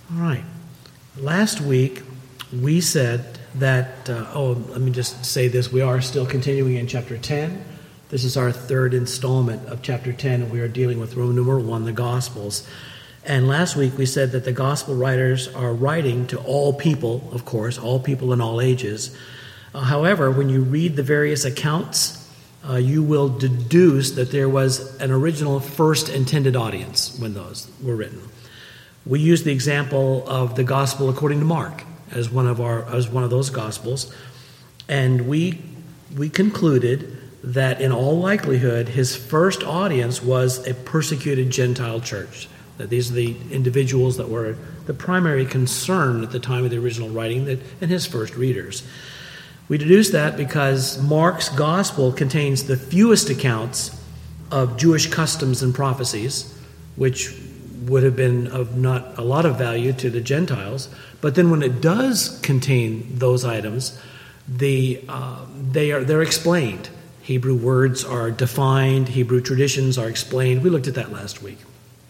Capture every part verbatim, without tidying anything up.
All right. Last week, we said that, uh, oh, let me just say this. We are still continuing in chapter ten. This is our third installment of chapter ten, and we are dealing with Roman numeral one, the Gospels. And last week, we said that the Gospel writers are writing to all people, of course, all people in all ages. Uh, however, when you read the various accounts, uh, you will deduce that there was an original first intended audience when those were written. We use the example of the Gospel according to Mark as one of our as one of those Gospels, and we we concluded that in all likelihood his first audience was a persecuted Gentile church. That these are the individuals that were the primary concern at the time of the original writing, that and his first readers. We deduce that because Mark's Gospel contains the fewest accounts of Jewish customs and prophecies, which would have been of not a lot of value to the Gentiles. But then when it does contain those items, the uh, they are they're explained. Hebrew words are defined. Hebrew traditions are explained. We looked at that last week.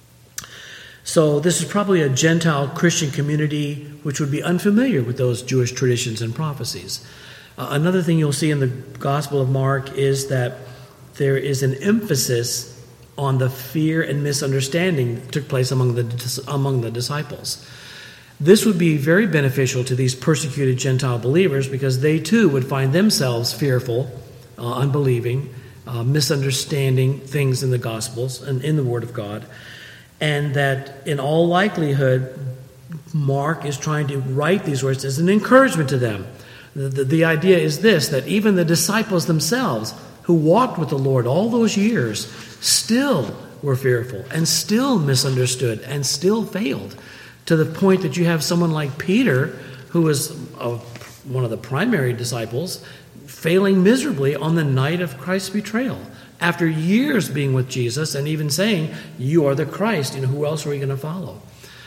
So this is probably a Gentile Christian community which would be unfamiliar with those Jewish traditions and prophecies. Uh, another thing you'll see in the Gospel of Mark is that there is an emphasis on the fear and misunderstanding that took place among the among the disciples. This would be very beneficial to these persecuted Gentile believers because they too would find themselves fearful, uh, unbelieving, uh, misunderstanding things in the Gospels and in the Word of God, and that in all likelihood, Mark is trying to write these words as an encouragement to them. The, the, the idea is this, that even the disciples themselves who walked with the Lord all those years still were fearful and still misunderstood and still failed, to the point that you have someone like Peter, who was a, one of the primary disciples, failing miserably on the night of Christ's betrayal. After years being with Jesus and even saying, "You are the Christ, you know, who else are we going to follow?"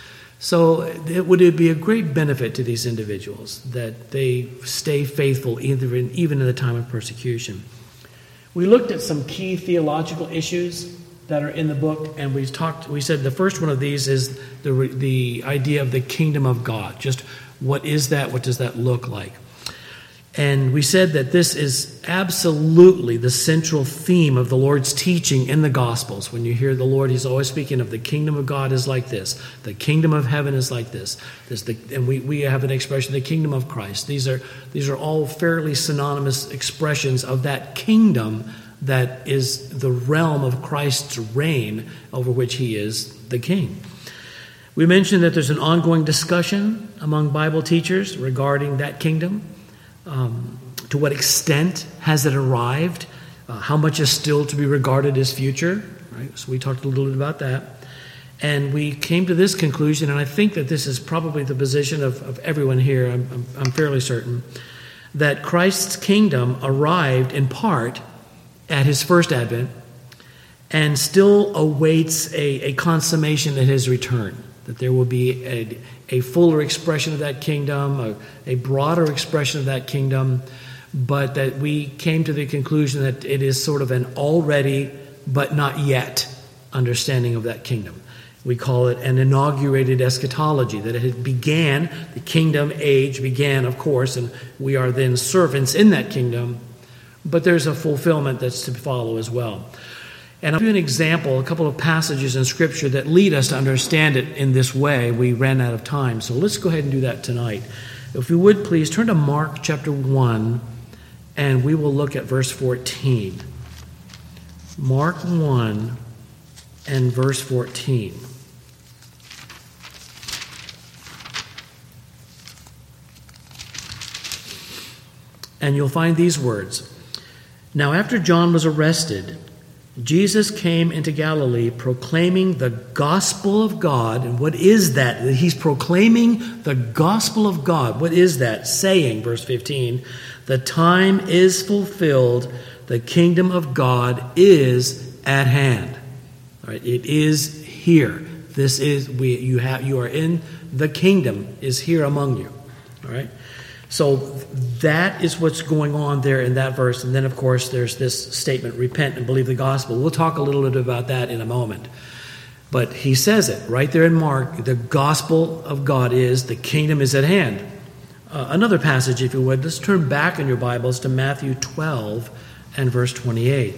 So it would be a great benefit to these individuals that they stay faithful even in, even in the time of persecution. We looked at some key theological issues that are in the book, and we talked. We said the first one of these is the the idea of the kingdom of God. Just what is that? What does that look like? And we said that this is absolutely the central theme of the Lord's teaching in the Gospels. When you hear the Lord, he's always speaking of the kingdom of God is like this. The kingdom of heaven is like this. this the, and we, we have an expression, the kingdom of Christ. These are, these are all fairly synonymous expressions of that kingdom that is the realm of Christ's reign over which he is the king. We mentioned that there's an ongoing discussion among Bible teachers regarding that kingdom. Um, to what extent has it arrived? Uh, how much is still to be regarded as future? Right? So we talked a little bit about that. And we came to this conclusion, and I think that this is probably the position of, of everyone here, I'm, I'm, I'm fairly certain, that Christ's kingdom arrived in part at his first advent and still awaits a, a consummation at his return. That there will be a, a fuller expression of that kingdom, a, a broader expression of that kingdom, but that we came to the conclusion that it is sort of an already but not yet understanding of that kingdom. We call it an inaugurated eschatology, that it began, the kingdom age began, of course, and we are then servants in that kingdom, but there's a fulfillment that's to follow as well. And I'll give you an example, a couple of passages in Scripture that lead us to understand it in this way. We ran out of time, so let's go ahead and do that tonight. If you would, please turn to Mark chapter one, and we will look at verse fourteen. Mark one and verse fourteen. And you'll find these words. Now after John was arrested, Jesus came into Galilee proclaiming the gospel of God. And what is that? He's proclaiming the gospel of God. What is that? Saying, verse fifteen, the time is fulfilled. The kingdom of God is at hand. All right, it is here. This is, we, you have, you are in, the kingdom is here among you. All right. So that is what's going on there in that verse. And then, of course, there's this statement, repent and believe the gospel. We'll talk a little bit about that in a moment. But he says it right there in Mark. The gospel of God is the kingdom is at hand. Uh, another passage, if you would, let's turn back in your Bibles to Matthew twelve and verse twenty-eight.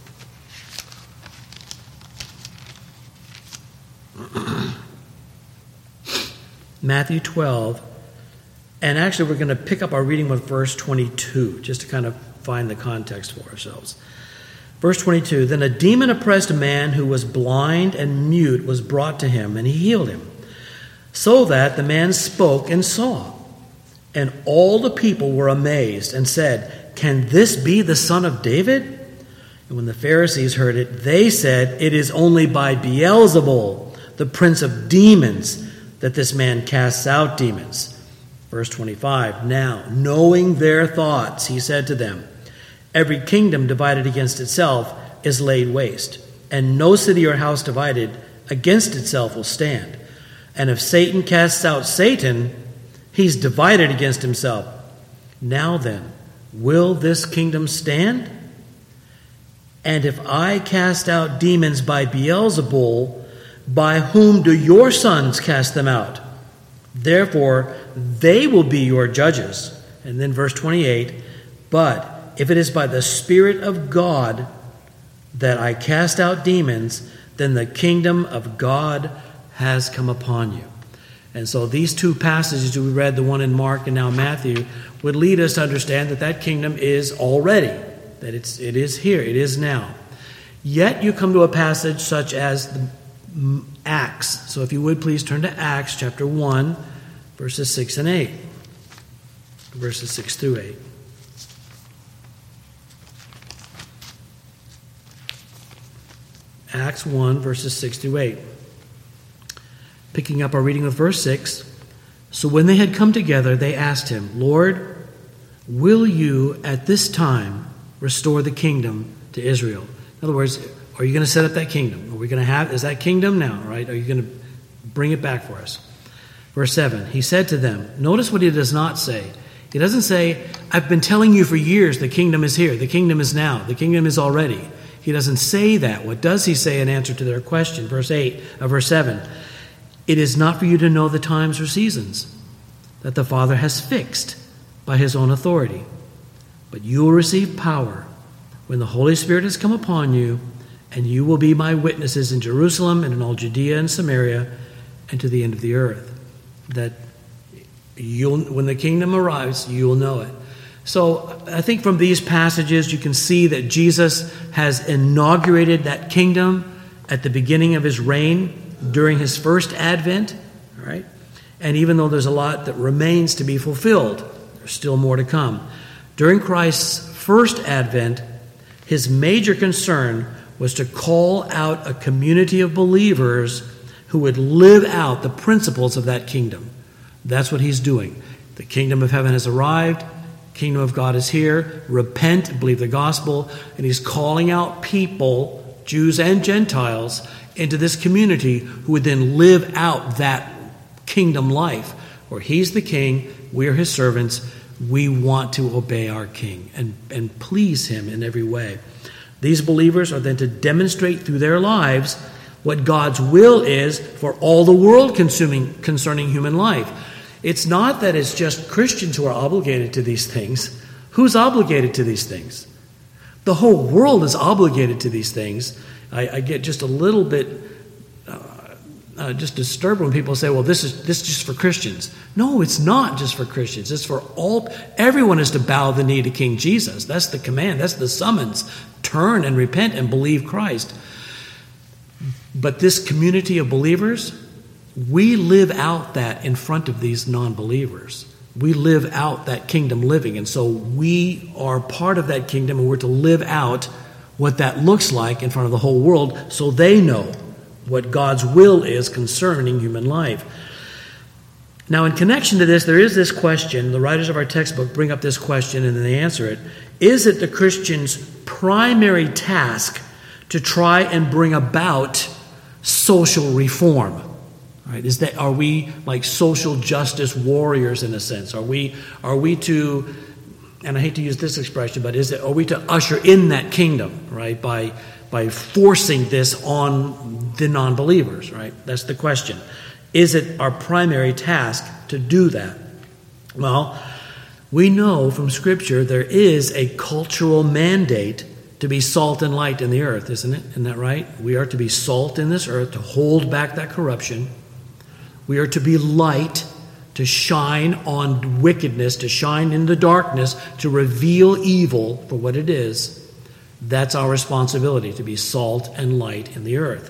Matthew twelve, and actually we're going to pick up our reading with verse twenty-two, just to kind of find the context for ourselves. Verse twenty-two, then a demon-oppressed man who was blind and mute was brought to him, and he healed him, so that the man spoke and saw. And all the people were amazed and said, can this be the son of David? And when the Pharisees heard it, they said, it is only by Beelzebul, the prince of demons, that this man casts out demons. Verse twenty-five, now, knowing their thoughts, he said to them, every kingdom divided against itself is laid waste, and no city or house divided against itself will stand. And if Satan casts out Satan, he's divided against himself. Now then, will this kingdom stand? And if I cast out demons by Beelzebul, by whom do your sons cast them out? Therefore, they will be your judges. And then verse twenty-eight, but if it is by the Spirit of God that I cast out demons, then the kingdom of God has come upon you. And so these two passages we read, the one in Mark and now Matthew, would lead us to understand that that kingdom is already, that it's it is here, it is now. Yet you come to a passage such as the Acts. So if you would please turn to Acts chapter one, verses six and eight. Verses six through eight. Acts one, verses six through eight. Picking up our reading with verse six. So when they had come together, they asked him, Lord, will you at this time restore the kingdom to Israel? In other words, are you going to set up that kingdom? Are we going to have, is that kingdom now, right? Are you going to bring it back for us? Verse seven, he said to them, notice what he does not say. He doesn't say, I've been telling you for years the kingdom is here, the kingdom is now, the kingdom is already. He doesn't say that. What does he say in answer to their question? Verse eight, uh, verse seven, it is not for you to know the times or seasons that the Father has fixed by his own authority, but you will receive power when the Holy Spirit has come upon you, and you will be my witnesses in Jerusalem and in all Judea and Samaria and to the end of the earth. That you'll, when the kingdom arrives, you'll know it. So I think from these passages you can see that Jesus has inaugurated that kingdom at the beginning of his reign during his first advent. All right? And even though there's a lot that remains to be fulfilled, there's still more to come. During Christ's first advent, his major concern was to call out a community of believers who would live out the principles of that kingdom. That's what he's doing. The kingdom of heaven has arrived. Kingdom of God is here. Repent, believe the gospel. And he's calling out people, Jews and Gentiles, into this community who would then live out that kingdom life, where he's the king, we're his servants, we want to obey our king and, and please him in every way. These believers are then to demonstrate through their lives what God's will is for all the world consuming concerning human life. It's not that it's just Christians who are obligated to these things. Who's obligated to these things? The whole world is obligated to these things. I, I get just a little bit uh, uh, just disturbed when people say, well, this is this is just for Christians. No, it's not just for Christians. It's for all. Everyone is to bow the knee to King Jesus. That's the command. That's the summons. Turn and repent and believe Christ. But this community of believers, we live out that in front of these non-believers. We live out that kingdom living. And so we are part of that kingdom, and we're to live out what that looks like in front of the whole world so they know what God's will is concerning human life. Now, in connection to this, there is this question. The writers of our textbook bring up this question and then they answer it. Is it the Christian's primary task to try and bring about social reform? Right? Is that, are we like social justice warriors in a sense? Are we are we to, and I hate to use this expression, but is it are we to usher in that kingdom, right? By by forcing this on the non-believers, right? That's the question. Is it our primary task to do that? Well, we know from Scripture there is a cultural mandate to be salt and light in the earth, isn't it? Isn't that right? We are to be salt in this earth, to hold back that corruption. We are to be light, to shine on wickedness, to shine in the darkness, to reveal evil for what it is. That's our responsibility, to be salt and light in the earth.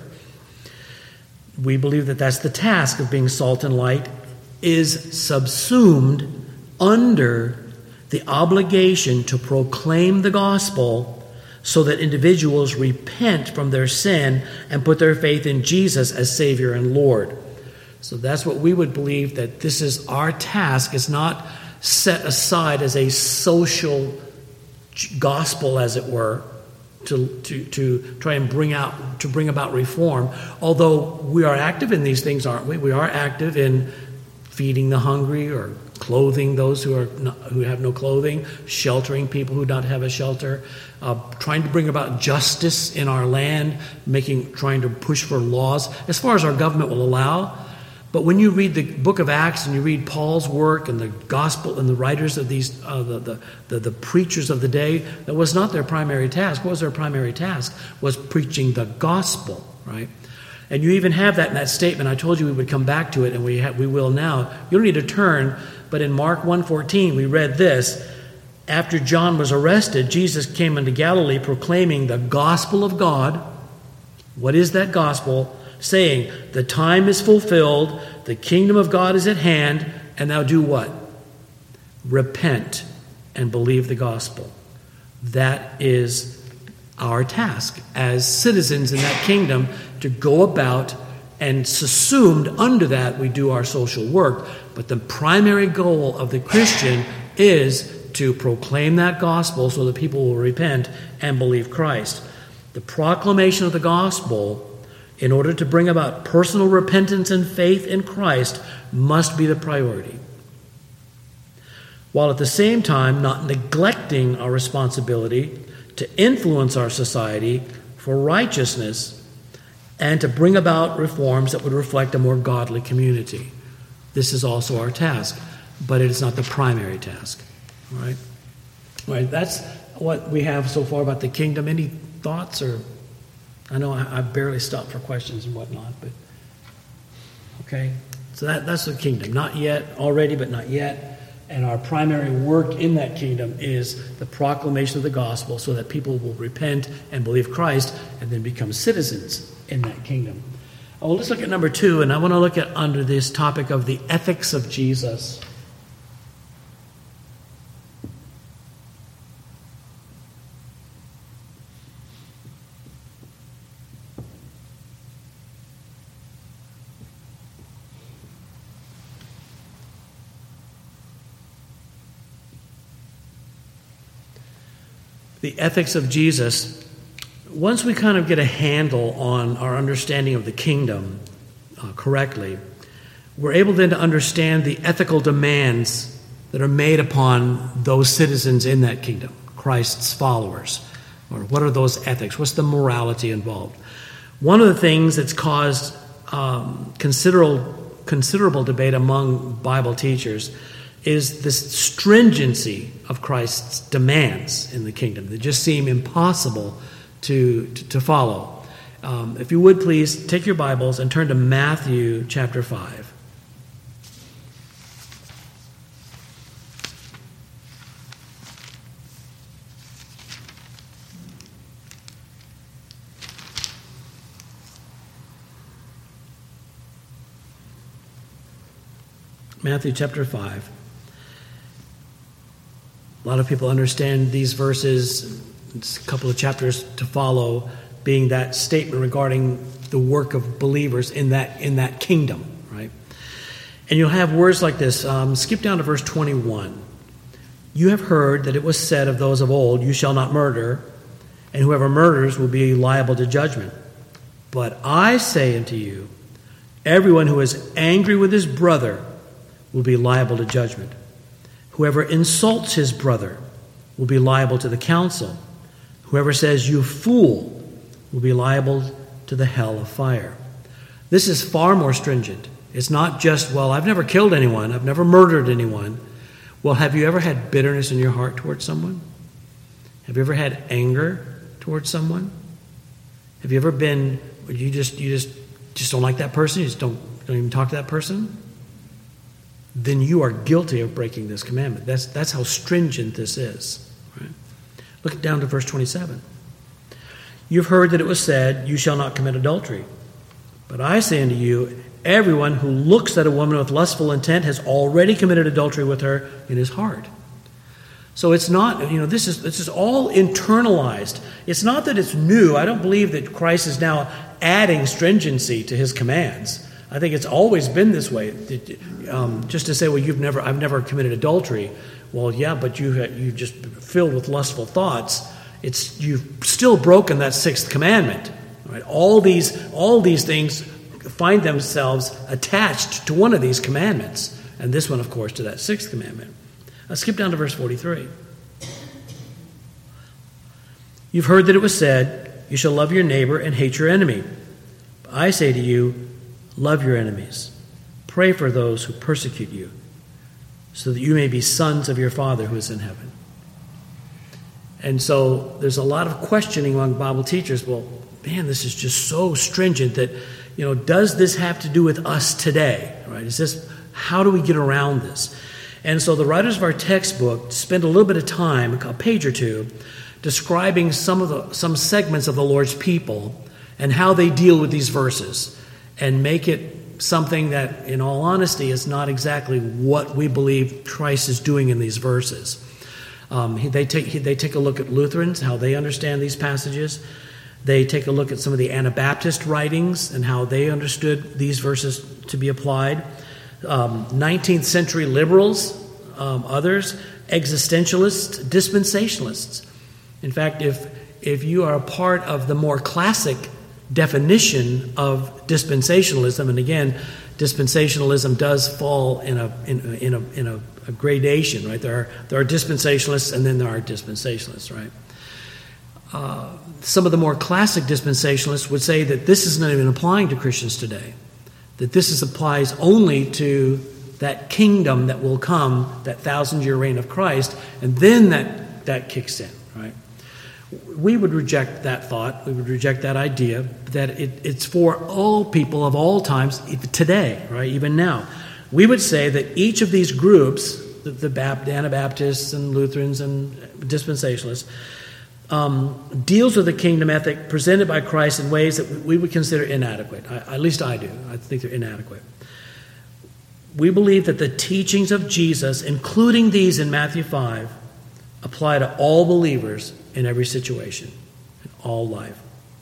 We believe that that's the task of being salt and light, is subsumed under the obligation to proclaim the gospel so that individuals repent from their sin and put their faith in Jesus as Savior and Lord. So that's what we would believe, that this is our task. It's not set aside as a social gospel, as it were, to, to, to try and bring out, to bring about reform. Although we are active in these things, aren't we? We are active in feeding the hungry, or clothing those who are not, who have no clothing, sheltering people who don't have a shelter, uh, trying to bring about justice in our land, making, trying to push for laws as far as our government will allow. But when you read the book of Acts and you read Paul's work and the gospel and the writers of these, uh, the, the, the, the preachers of the day, that was not their primary task. What was their primary task? Was preaching the gospel, right? And you even have that in that statement. I told you we would come back to it, and we have, we will now. You don't need to turn, but in Mark one fourteen, we read this. After John was arrested, Jesus came into Galilee proclaiming the gospel of God. What is that gospel? Saying, the time is fulfilled, the kingdom of God is at hand, and now do what? Repent and believe the gospel. That is our task as citizens in that kingdom, to go about, and subsumed under that we do our social work. But the primary goal of the Christian is to proclaim that gospel so that people will repent and believe Christ. The proclamation of the gospel, in order to bring about personal repentance and faith in Christ, must be the priority. While at the same time not neglecting our responsibility to influence our society for righteousness and to bring about reforms that would reflect a more godly community. This is also our task, but it is not the primary task. All right? All right, that's what we have so far about the kingdom. Any thoughts? Or I know I, I barely stopped for questions and whatnot, but okay. So that, that's the kingdom. Not yet, already, but not yet. And our primary work in that kingdom is the proclamation of the gospel so that people will repent and believe Christ and then become citizens in that kingdom. Oh, let's look at number two, and I want to look at under this topic of the ethics of Jesus. The ethics of Jesus. Once we kind of get a handle on our understanding of the kingdom uh, correctly, we're able then to understand the ethical demands that are made upon those citizens in that kingdom, Christ's followers. Or what are those ethics? What's the morality involved? One of the things that's caused um, considerable, considerable debate among Bible teachers is this stringency of Christ's demands in the kingdom that just seem impossible to, to, to follow. Um, if you would please take your Bibles and turn to Matthew chapter five. Matthew chapter five. A lot of people understand these verses, it's a couple of chapters to follow, being that statement regarding the work of believers in that in that kingdom, right? And you'll have words like this. Um, skip down to verse twenty-one. You have heard that it was said of those of old, you shall not murder, and whoever murders will be liable to judgment. But I say unto you, everyone who is angry with his brother will be liable to judgment. Whoever insults his brother will be liable to the council. Whoever says, you fool, will be liable to the hell of fire. This is far more stringent. It's not just, well, I've never killed anyone, I've never murdered anyone. Well, have you ever had bitterness in your heart towards someone? Have you ever had anger towards someone? Have you ever been, you just you just just don't like that person, you just don't, don't even talk to that person? Then you are guilty of breaking this commandment. That's that's how stringent this is. Right? Look down to verse twenty-seven. You've heard that it was said, you shall not commit adultery. But I say unto you, everyone who looks at a woman with lustful intent has already committed adultery with her in his heart. So it's not, you know, this is this is all internalized. It's not that it's new. I don't believe that Christ is now adding stringency to his commands. I think it's always been this way. Um, just to say, well, you've never, I've never committed adultery. Well, yeah, but you you just filled with lustful thoughts. It's you've still broken that sixth commandment. Right? All these all these things find themselves attached to one of these commandments, and this one, of course, to that sixth commandment. Let's skip down to verse forty-three. You've heard that it was said, you shall love your neighbor and hate your enemy. But I say to you, love your enemies. Pray for those who persecute you, so that you may be sons of your Father who is in heaven. And so there's a lot of questioning among Bible teachers. Well, man, this is just so stringent that, you know, does this have to do with us today? Right? Is this, how do we get around this? And so the writers of our textbook spend a little bit of time, a page or two, describing some of the some segments of the Lord's people and how they deal with these verses, and make it something that, in all honesty, is not exactly what we believe Christ is doing in these verses. Um, they take they take a look at Lutherans, how they understand these passages. They take a look at some of the Anabaptist writings and how they understood these verses to be applied. Um, nineteenth century liberals, um, others, existentialists, dispensationalists. In fact, if if you are a part of the more classic definition of dispensationalism, and again, dispensationalism does fall in a in, in a in a, a gradation, right? There are there are dispensationalists, and then there are dispensationalists, right? Uh, some of the more classic dispensationalists would say that this is not even applying to Christians today. That this is, applies only to that kingdom that will come, that thousand-year reign of Christ, and then that, that kicks in, right? We would reject that thought. We would reject that idea that it, it's for all people of all times, today, right, even now. We would say that each of these groups, the, the Bap- Anabaptists and Lutherans and dispensationalists, Um, deals with the kingdom ethic presented by Christ in ways that we would consider inadequate. I, at least I do. I think they're inadequate. We believe that the teachings of Jesus, including these in Matthew five, apply to all believers in every situation, in all life.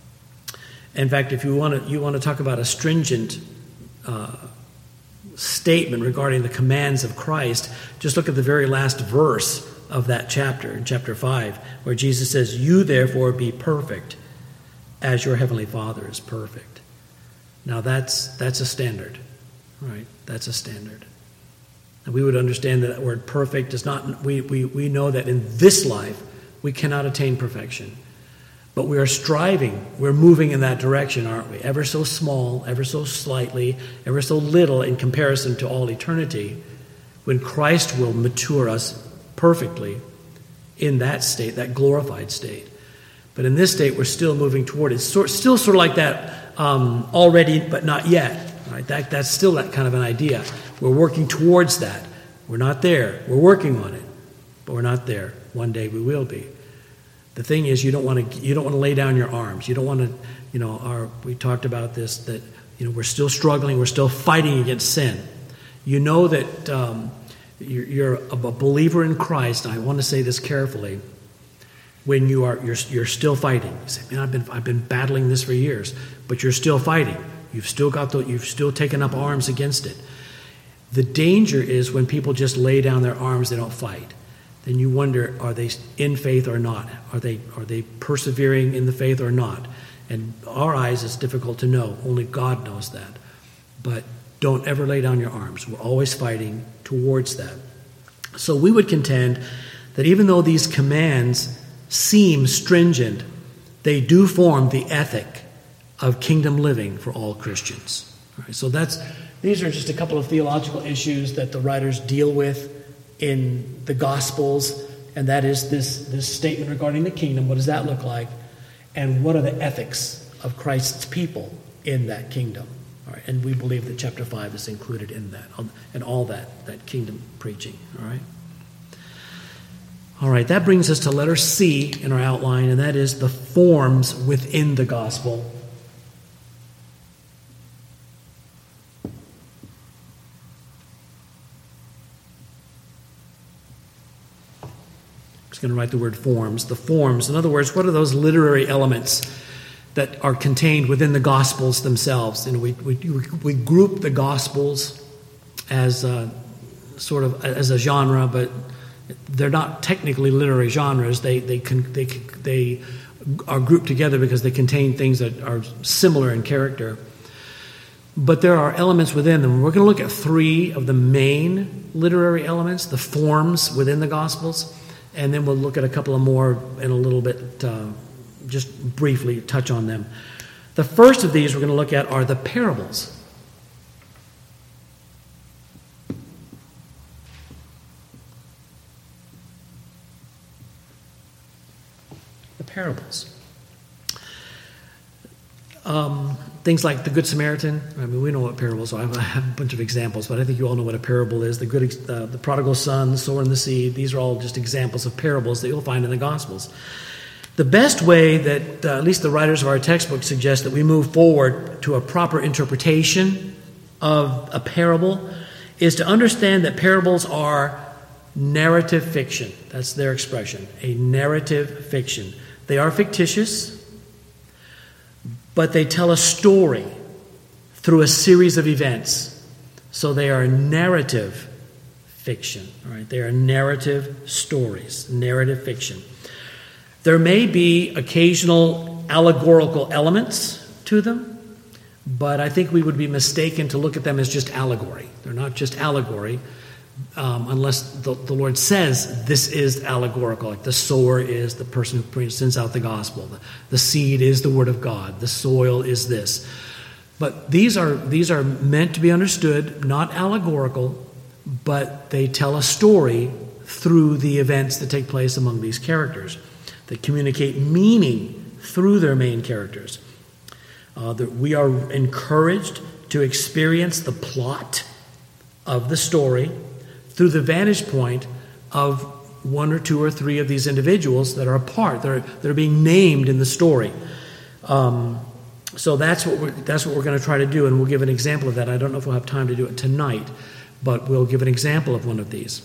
In fact, if you want to, you want to talk about a stringent uh, statement regarding the commands of Christ, just look at the very last verse of that chapter, in chapter five, where Jesus says, you therefore be perfect as your heavenly Father is perfect. Now that's that's a standard, right? That's a standard. And we would understand that that word perfect is not, we, we, we know that in this life we cannot attain perfection. But we are striving, we're moving in that direction, aren't we? Ever so small, ever so slightly, ever so little in comparison to all eternity, when Christ will mature us perfectly in that state, that glorified state. But in this state, we're still moving toward it. It's sort, still sort of like that um, already, but not yet. Right? That, that's still that kind of an idea. We're working towards that. We're not there. We're working on it, but we're not there. One day we will be. The thing is, you don't want to you don't want to lay down your arms. You don't want to, you know. Our we talked about this, that you know we're still struggling. We're still fighting against sin. You know that. Um, You're a believer in Christ. And I want to say this carefully. When you are, you're, you're still fighting. You say, "Man, I've been, I've been battling this for years," but you're still fighting. You've still got the, you've still taken up arms against it. The danger is when people just lay down their arms, they don't fight. Then you wonder, are they in faith or not? Are they, are they persevering in the faith or not? And our eyes, it's difficult to know. Only God knows that. But don't ever lay down your arms. We're always fighting towards that. So we would contend that even though these commands seem stringent, they do form the ethic of kingdom living for all Christians. All right, so that's these are just a couple of theological issues that the writers deal with in the Gospels, and that is this, this statement regarding the kingdom. What does that look like? And what are the ethics of Christ's people in that kingdom? All right, and we believe that chapter five is included in that, and all that, that kingdom preaching. All right. All right, that brings us to letter C in our outline, and that is the forms within the gospel. I'm just going to write the word forms. The forms, in other words, what are those literary elements that are contained within the Gospels themselves? And we we, we group the Gospels as a, sort of as a genre, but they're not technically literary genres. They they can, they they are grouped together because they contain things that are similar in character. But there are elements within them. We're going to look at three of the main literary elements, the forms within the Gospels, and then we'll look at a couple of more in a little bit. Uh, just briefly touch on them. The first of these we're going to look at are the parables. The parables. Um, things like the Good Samaritan. I mean, we know what parables are. I have a bunch of examples, but I think you all know what a parable is. The good, uh, the prodigal son, the sower and the seed. These are all just examples of parables that you'll find in the Gospels. The best way that, uh, at least the writers of our textbook suggest that we move forward to a proper interpretation of a parable is to understand that parables are narrative fiction. That's their expression, a narrative fiction. They are fictitious, but they tell a story through a series of events. So they are narrative fiction. All right, they are narrative stories, narrative fiction. There may be occasional allegorical elements to them, but I think we would be mistaken to look at them as just allegory. They're not just allegory, um, unless the, the Lord says this is allegorical. Like the sower is the person who sends out the gospel. The, the seed is the word of God. The soil is this. But these are these are meant to be understood, not allegorical, but they tell a story through the events that take place among these characters. They communicate meaning through their main characters. Uh, that we are encouraged to experience the plot of the story through the vantage point of one or two or three of these individuals that are a part. They're, they're being named in the story. Um, so that's what we're, that's what we're going to try to do, and we'll give an example of that. I don't know if we'll have time to do it tonight, but we'll give an example of one of these.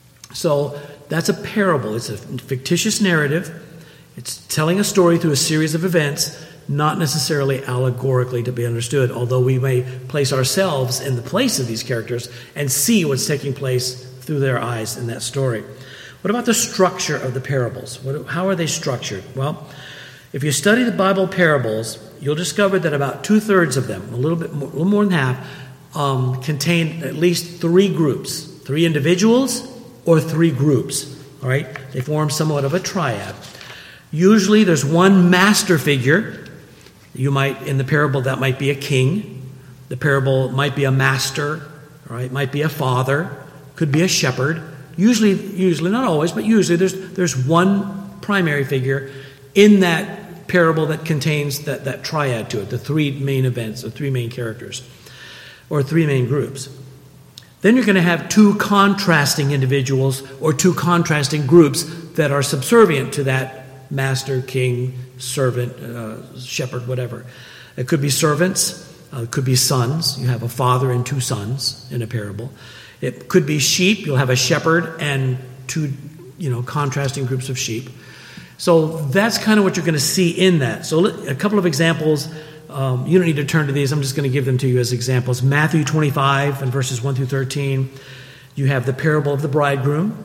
So that's a parable. It's a fictitious narrative. It's telling a story through a series of events, not necessarily allegorically to be understood, although we may place ourselves in the place of these characters and see what's taking place through their eyes in that story. What about the structure of the parables? What, how are they structured? Well, if you study the Bible parables, you'll discover that about two-thirds of them, a little bit more, a little more than half, um, contain at least three groups, three individuals or three groups. All right, they form somewhat of a triad. Usually there's one master figure. You might, in the parable, that might be a king. The parable might be a master, all right, might be a father, could be a shepherd. Usually, usually, not always, but usually there's there's one primary figure in that parable that contains that, that triad to it, the three main events, the three main characters, or three main groups. Then you're going to have two contrasting individuals or two contrasting groups that are subservient to that master, king, servant, uh, shepherd, whatever. It could be servants. Uh, it could be sons. You have a father and two sons in a parable. It could be sheep. You'll have a shepherd and two, you know, contrasting groups of sheep. So that's kind of what you're going to see in that. So a couple of examples. Um, you don't need to turn to these. I'm just going to give them to you as examples. Matthew twenty-five and verses one through thirteen. You have the parable of the bridegroom.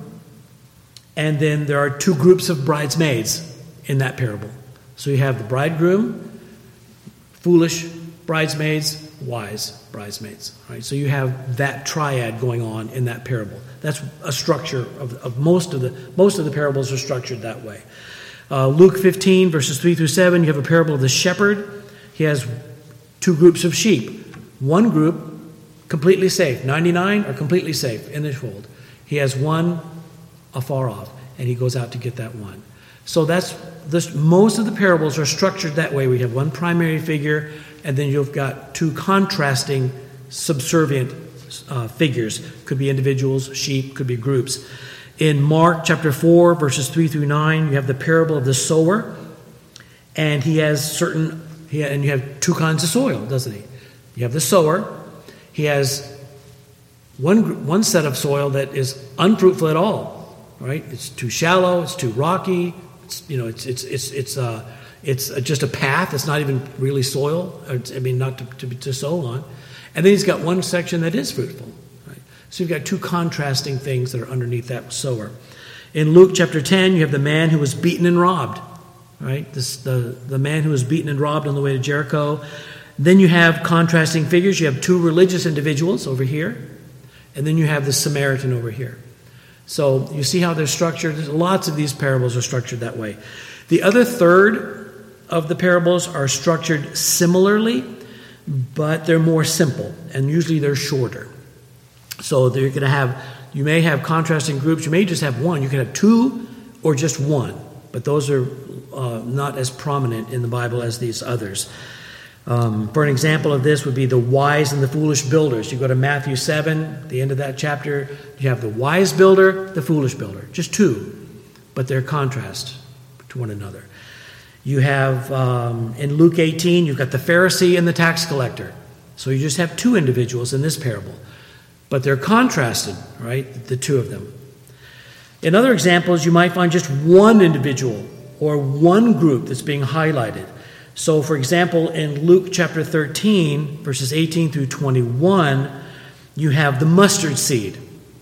And then there are two groups of bridesmaids in that parable. So you have the bridegroom, foolish bridesmaids, wise bridesmaids. Right? So you have that triad going on in that parable. That's a structure of, of most of the most of the parables are structured that way. Uh, Luke fifteen, verses three through seven, you have a parable of the shepherd. He has two groups of sheep. One group, completely safe. ninety-nine are completely safe in the fold. He has one afar off, and he goes out to get that one. So that's this. Most of the parables are structured that way. We have one primary figure, and then you've got two contrasting, subservient uh, figures. Could be individuals, sheep, could be groups. In Mark chapter four, verses three through nine, you have the parable of the sower, and he has certain, he, and you have two kinds of soil, doesn't he? You have the sower. He has one one set of soil that is unfruitful at all, right? It's too shallow. It's too rocky. It's, you know, it's it's it's it's uh it's just a path. It's not even really soil. I mean, not to, to to sow on. And then he's got one section that is fruitful. Right? So you've got two contrasting things that are underneath that sower. In Luke chapter ten, you have the man who was beaten and robbed. Right? This the the man who was beaten and robbed on the way to Jericho. Then you have contrasting figures. You have two religious individuals over here, and then you have the Samaritan over here. So you see how they're structured. Lots of these parables are structured that way. The other third of the parables are structured similarly, but they're more simple, and usually they're shorter. So they're going to have, you may have contrasting groups. You may just have one. You can have two or just one, but those are uh, not as prominent in the Bible as these others. Um, for an example of this would be the wise and the foolish builders. You go to Matthew seven, the end of that chapter, you have the wise builder, the foolish builder. Just two, but they're contrast to one another. You have, um, in Luke eighteen, you've got the Pharisee and the tax collector. So you just have two individuals in this parable, but they're contrasted, right, the two of them. In other examples, you might find just one individual or one group that's being highlighted. So, for example, in Luke chapter thirteen, verses eighteen through twenty-one, you have the mustard seed,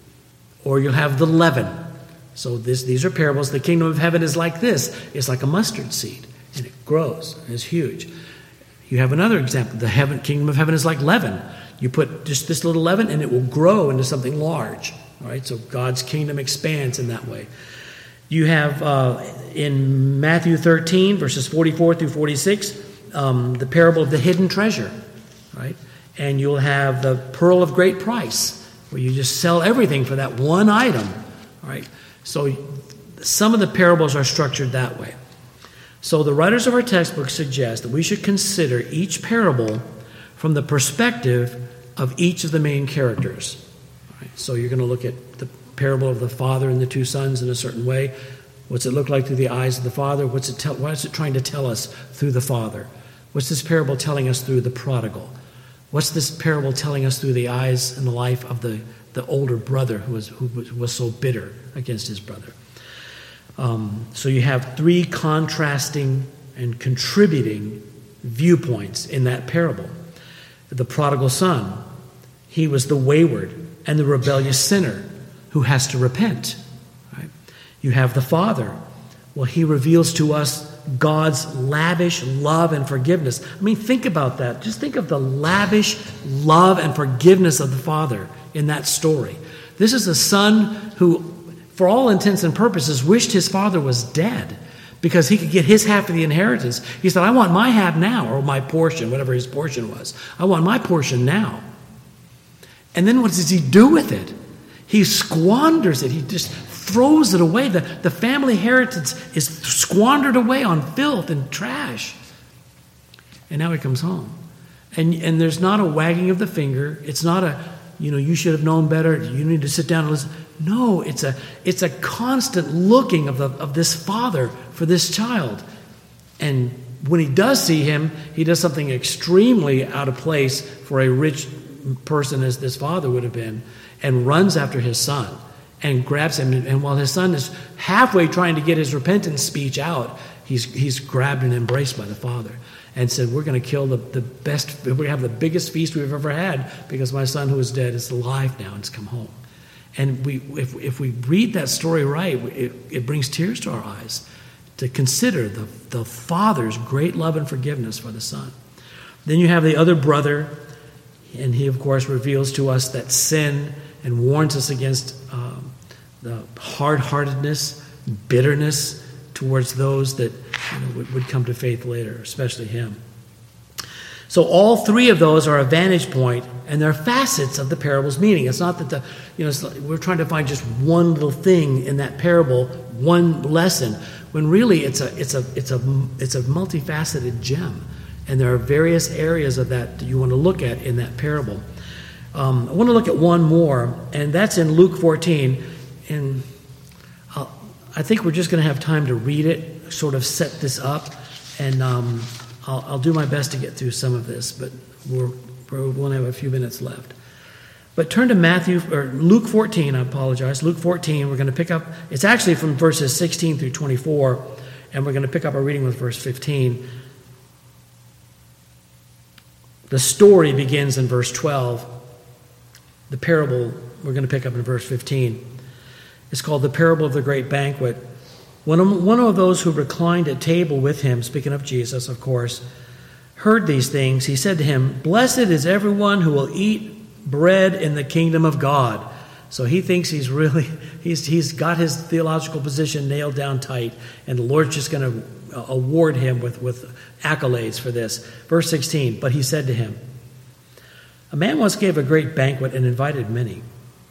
or you'll have the leaven. So this, these are parables. The kingdom of heaven is like this. It's like a mustard seed, and it grows, and it's huge. You have another example. The heaven, kingdom of heaven is like leaven. You put just this little leaven, and it will grow into something large. All right, so God's kingdom expands in that way. You have uh, in Matthew thirteen, verses forty-four through forty-six, um, the parable of the hidden treasure, right? And you'll have the pearl of great price, where you just sell everything for that one item, right? So some of the parables are structured that way. So the writers of our textbook suggest that we should consider each parable from the perspective of each of the main characters. Right? So you're going to look at the parable of the father and the two sons in a certain way. What's it look like through the eyes of the father? What's it tell, what is it trying to tell us through the father? What's this parable telling us through the prodigal? What's this parable telling us through the eyes and the life of the, the older brother who was, who was so bitter against his brother? Um, so you have three contrasting and contributing viewpoints in that parable. The prodigal son, he was the wayward and the rebellious sinner who has to repent. Right? You have the father. Well, he reveals to us God's lavish love and forgiveness. I mean, think about that. Just think of the lavish love and forgiveness of the father in that story. This is a son who, for all intents and purposes, wished his father was dead because he could get his half of the inheritance. He said, I want my half now, or my portion, whatever his portion was. I want my portion now. And then what does he do with it? He squanders it. He just throws it away. The, the family inheritance is squandered away on filth and trash. And now he comes home. And, and there's not a wagging of the finger. It's not a, you know, you should have known better. You need to sit down and listen. No, it's a it's a constant looking of the of this father for this child. And when he does see him, he does something extremely out of place for a rich person as this father would have been, and runs after his son and grabs him. And while his son is halfway trying to get his repentance speech out, he's he's grabbed and embraced by the father and said, we're going to kill the, the best, we're going to have the biggest feast we've ever had because my son who is dead is alive now and has come home. And we, if, if we read that story right, it, it brings tears to our eyes to consider the, the father's great love and forgiveness for the son. Then you have the other brother, and he, of course, reveals to us that sin and warns us against um, the hard-heartedness, bitterness towards those that you know, would, would come to faith later, especially him. So all three of those are a vantage point, and they're facets of the parable's meaning. It's not that the you know it's like we're trying to find just one little thing in that parable, one lesson, when really it's a it's a it's a it's a multifaceted gem, and there are various areas of that that you want to look at in that parable. Um, I want to look at one more, and that's in Luke fourteen, and I'll, I think we're just going to have time to read it, sort of set this up, and. Um, I'll, I'll do my best to get through some of this, but we're, we're, we'll only have a few minutes left. But turn to Matthew or Luke fourteen. I apologize. Luke fourteen. We're going to pick up. It's actually from verses sixteen through twenty-four, and we're going to pick up our reading with verse fifteen. The story begins in verse twelve. The parable we're going to pick up in verse fifteen. It's called the parable of the great banquet. When one of those who reclined at table with him, speaking of Jesus, of course, heard these things, he said to him, "Blessed is everyone who will eat bread in the kingdom of God." So he thinks he's really, he's he's got his theological position nailed down tight, and the Lord's just going to award him with, with accolades for this. Verse sixteen, but he said to him, "A man once gave a great banquet and invited many.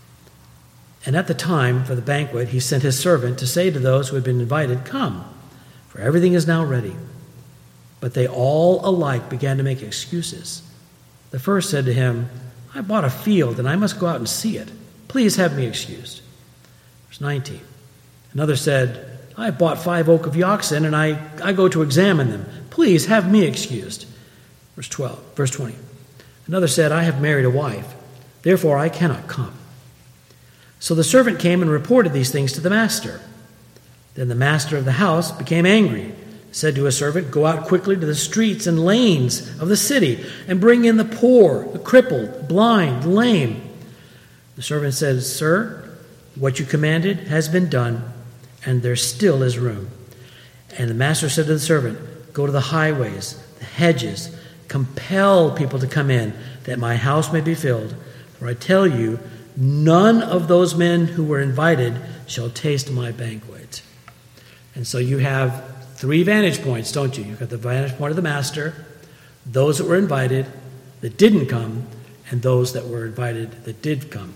And at the time for the banquet, he sent his servant to say to those who had been invited, 'Come, for everything is now ready.' But they all alike began to make excuses. The first said to him, 'I bought a field, and I must go out and see it. Please have me excused.' Verse nineteen. Another said, 'I bought five yoke of oxen, and I, I go to examine them. Please have me excused.' Verse twelve, verse twenty. Another said, 'I have married a wife, therefore I cannot come.' So the servant came and reported these things to the master. Then the master of the house became angry, said to his servant, 'Go out quickly to the streets and lanes of the city and bring in the poor, the crippled, the blind, the lame.' The servant said, 'Sir, what you commanded has been done, and there still is room.' And the master said to the servant, 'Go to the highways, the hedges, compel people to come in, that my house may be filled. For I tell you, none of those men who were invited shall taste my banquet.'" And so you have three vantage points, don't you? You've got the vantage point of the master, those that were invited that didn't come, and those that were invited that did come.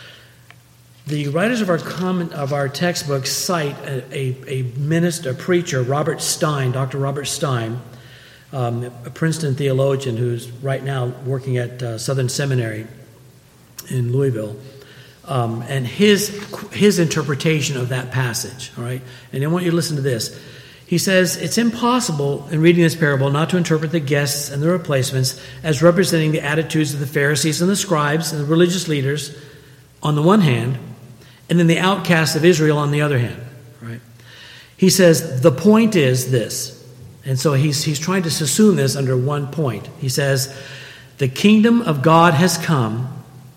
The writers of our comment, of our textbook cite a, a, a minister, a preacher, Robert Stein, Doctor Robert Stein, um, a Princeton theologian who's right now working at uh, Southern Seminary in Louisville, um, and his his interpretation of that passage. All right, and I want you to listen to this. He says it's impossible in reading this parable not to interpret the guests and the replacements as representing the attitudes of the Pharisees and the scribes and the religious leaders on the one hand, and then the outcasts of Israel on the other hand. Right? He says the point is this, and so he's he's trying to subsume this under one point. He says the kingdom of God has come,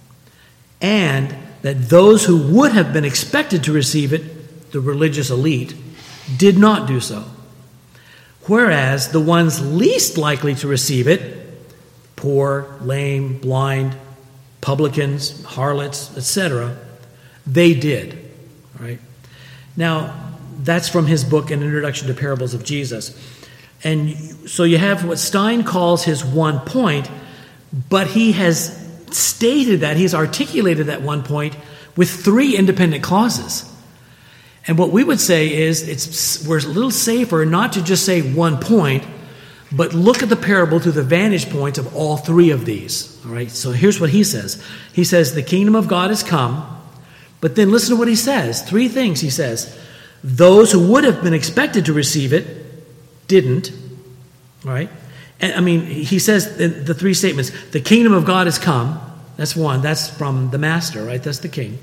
and that those who would have been expected to receive it, the religious elite, did not do so. Whereas the ones least likely to receive it, poor, lame, blind, publicans, harlots, et cetera, they did. Right? Now, that's from his book, An Introduction to Parables of Jesus. And so you have what Stein calls his one point, but he has stated that, he's articulated that one point with three independent clauses. And what we would say is it's we're a little safer not to just say one point, but look at the parable through the vantage points of all three of these. All right, so here's what he says. He says the kingdom of God has come, but then listen to what he says. Three things he says. Those who would have been expected to receive it didn't. All right. And, I mean, he says the, the three statements. The kingdom of God has come. That's one. That's from the master, right? That's the king.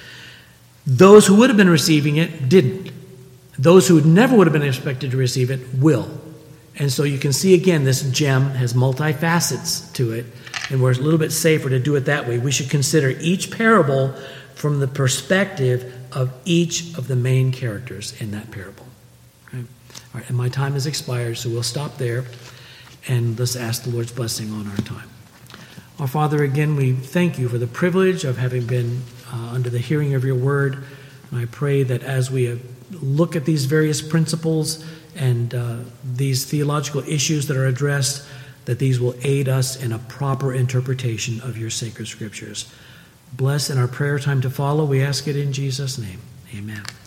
Those who would have been receiving it didn't. Those who never would have been expected to receive it will. And so you can see again, this gem has multifacets to it, and we're a little bit safer to do it that way. We should consider each parable from the perspective of each of the main characters in that parable. Okay? All right, and my time has expired, so we'll stop there, and let's ask the Lord's blessing on our time. Our Father, again, we thank you for the privilege of having been uh, under the hearing of your word. And I pray that as we have look at these various principles and uh, these theological issues that are addressed, that these will aid us in a proper interpretation of your sacred scriptures. Bless in our prayer time to follow. We ask it in Jesus' name. Amen.